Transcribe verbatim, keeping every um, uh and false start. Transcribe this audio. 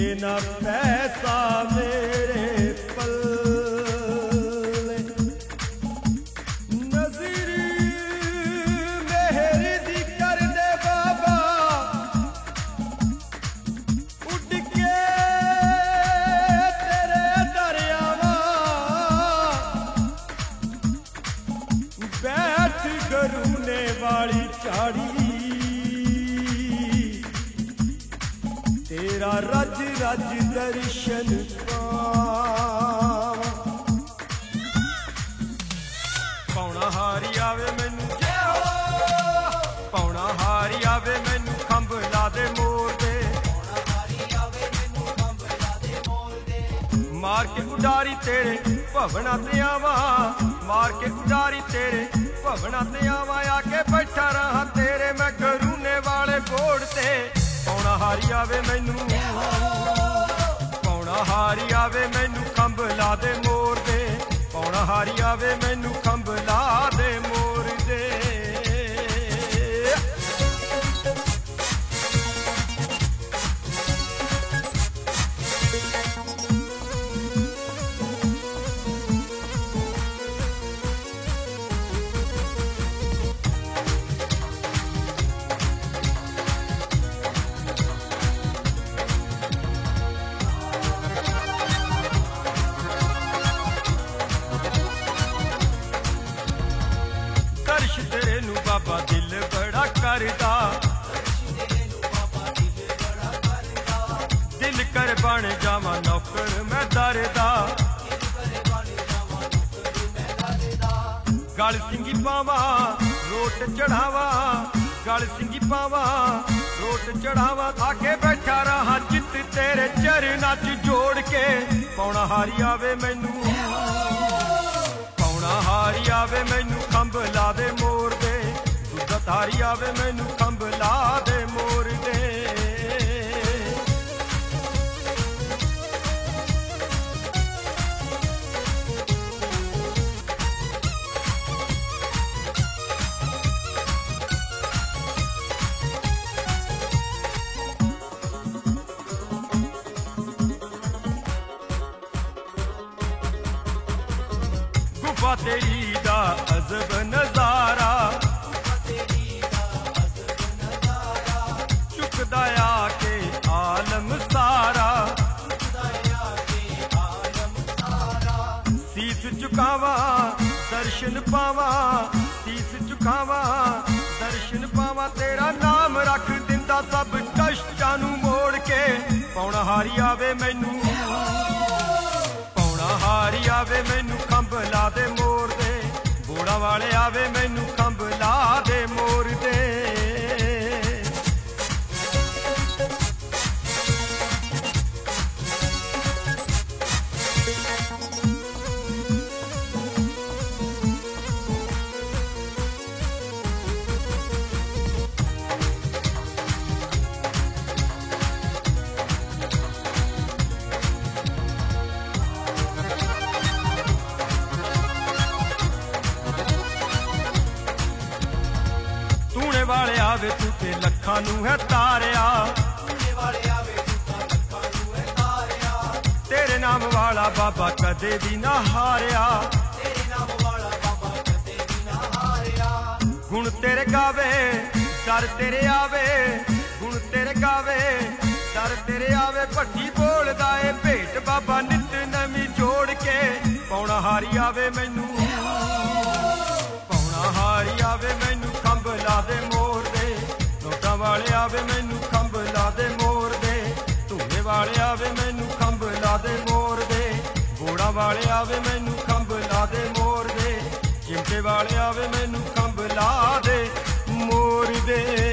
ना पैसा मेरे पल्ले नज़ीरी मेहर दी कर दे बाबा उड़ के तेरे दरियावा बैठ गरूने वाली चाड़ी तेरा रज रज दर्शन पौना हारी आवे मैनू पौना हारी आवे मैनू खंभ ला दे मोर दे मार के उडारी तेरे भवना ते आवा मार के उडारी तेरे भवना ते आवा आके बैठा रहा तेरे मैं गरूने वाले बोर्ड ते पौना हारी आवे मैनू पौना हारी आवे मैनू खंभ ला दे मोर दे पौना हारी आवे मैनू खंभ ला दे मोर दे बाबा दिल बड़ा करदा दिल कर बन जावा नौकर मैं दरदा गल सिंगी पावा रोट चढ़ावा गल सिंगी पावा रोट चढ़ावा आके बैठा रहा चित तेरे चरना च जोड़ के पौना हारी आवे मैनू पौना हारी आवे मैनू खंभ ला दे मोर दे तारी आवे मैनू खंभ ला दे मोर दे गुफा तेरी दा अजब नजारा दया के आलम सारा शीस झुकावा दर्शन पावा शीस झुकावा दर्शन पावा तेरा नाम रख दिंदा सब कष्टां नू मोड़ के पौना हारी आवे मैनू पौना हारी आवे मैनू खंभ ला दे मोर दे बोड़ा वाले आवे मैनू खंभ ला दे मोर दे वाले आवे तूते लखां नू है तारिया तेरे नाम वाला बाबा कदे भी ना हारिया गुण तेरे गावे डर तेरे आवे गुण तेरे गावे डर तेरे आवे भट्टी बोलदा ए भेट बाबा नित नवी जोड़ के पौना हारी आवे मैनू पौना हारी आवे मैनू खंभ ला दे मोर दे नोटां वाले आवे मैनू खंभ ला दे मोर दे धूए वाले आवे मैनू खंभ ला दे मोर दे बोड़ा वाले आवे मैनू खंभ ला दे मोर दे चिमटे वाले आवे मैनू खंभ ला दे मोर दे।